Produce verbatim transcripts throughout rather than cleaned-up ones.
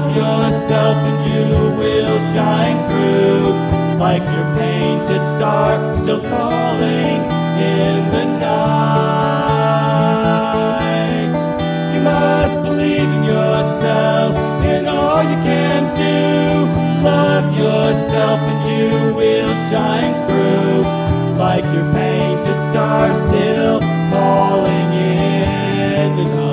yourself and you will shine through, like your painted star still calling in the night. You must believe in yourself in all you can do. Love yourself and you will shine through, like your painted star still calling in the night.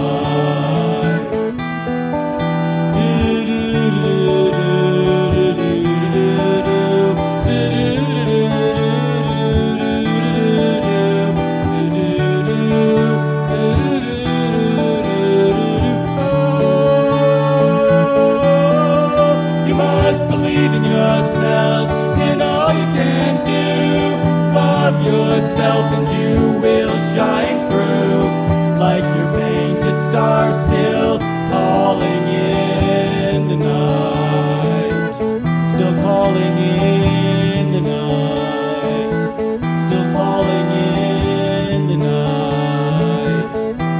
You must believe in yourself in all you can do. Love yourself and you will shine through, like your painted star still calling in the night. Still calling in the night. Still calling in the night.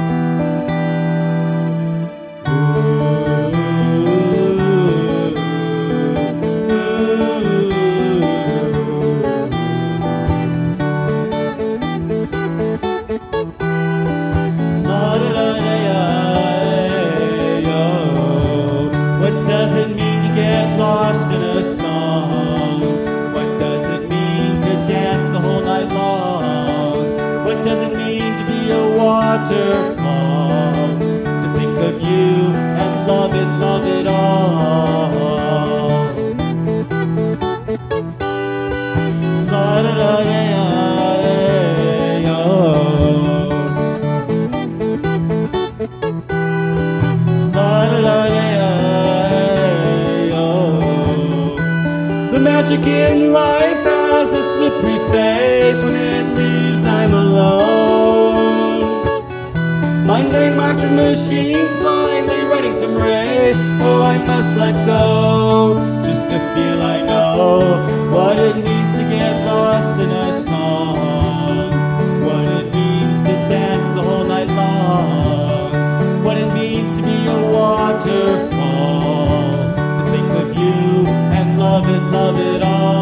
Ooh, what does it mean to get lost in a song? What does it mean to dance the whole night long? What does it mean to be a waterfall? To think of you and love it, love it all. La da da da yo. La da da da yo. The magic in life has a slippery face. When it leaves, I'm alone. Mundane march of machines blindly running some race. Oh, I must let go, just to feel I know what it means to get lost in a song. What it means to dance the whole night long. What it means to be a waterfall. To think of you and love it, love it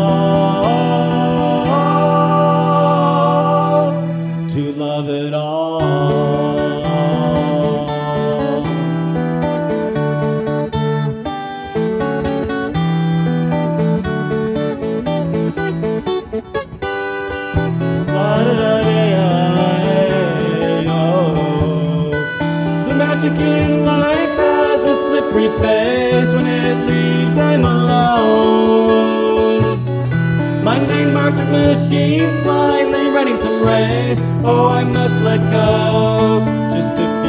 all. To love it all. The magic in life has a slippery face. When it leaves, I'm alone. Mundane march of machines blindly running some race. Oh, I must let go, just to